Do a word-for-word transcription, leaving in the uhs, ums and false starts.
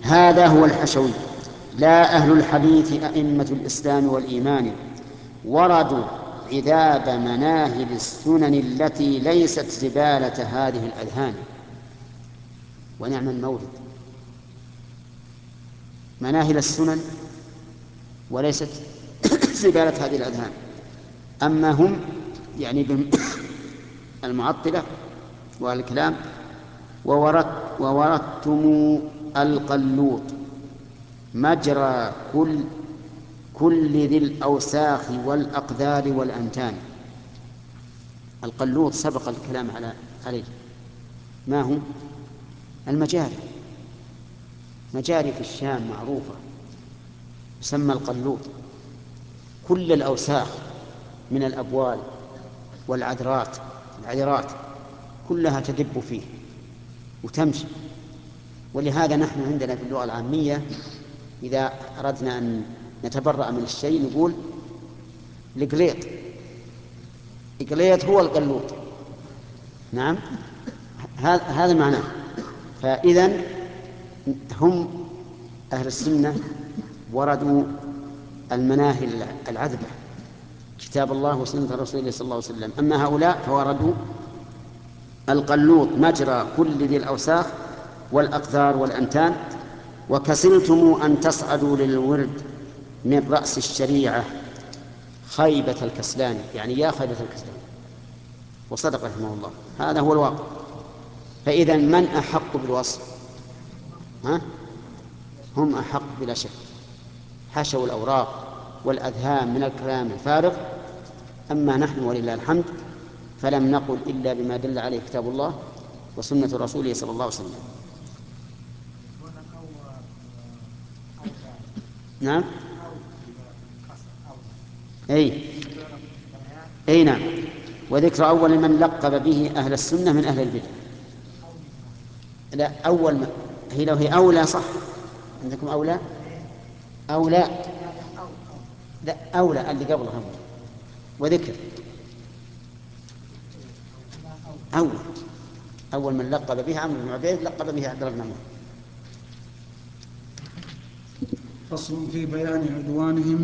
هذا هو الحشوي. لا أهل الحديث أئمة الإسلام والإيمان وردوا عذاب مناهل السنن التي ليست زبالة هذه الأذهان. ونعم المورد، مناهل السنن وليست زبالة هذه الأذهان. أما هم يعني المعطلة والكلام وورد ووردتم القلوط مجرى كل كل ذي الأوساخ والأقذار والأنتان. القلوط سبق الكلام على عليه. ما هو؟ المجاري، مجاري في الشام معروفة يسمى القلوط. كل الأوساخ من الأبوال والعذرات العذرات كلها تدب فيه وتمشي. ولهذا نحن عندنا في اللغة العامية إذا أردنا أن نتبرأ من الشيء نقول القليط. القليط هو القلوط. نعم، هذا معناه. فإذن هم أهل السنة وردوا المناهل العذبة، كتاب الله وسنة رسوله صلى الله عليه وسلم. أما هؤلاء فوردوا القلوط مجرى كل ذي الأوساخ والأقذار والأنتان. وكسلتم أن تصعدوا للورد من رأس الشريعة خيبة الكسلان، يعني يا خيبة الكسلان. وصدق رحمه الله، هذا هو الواقع. فإذا من أحق بالوصف؟ ها؟ هم أحق بلا شك. حشوا الأوراق والأذهان من الكلام الفارغ. أما نحن ولله الحمد فلم نقل إلا بما دل عليه كتاب الله وسنة رسوله صلى الله عليه وسلم. نعم. أي أي نعم. وذكر أول من لقب به أهل السنة من أهل البدع. لا، أول ما هي لو هي أولى صح. عندكم أولى أولى لا أولى اللي قبلها. وذكر أول أول من لقب بها عمرو بن عبيد لقب بها عبد الله بن عمرو. فصل في بيان عدوانهم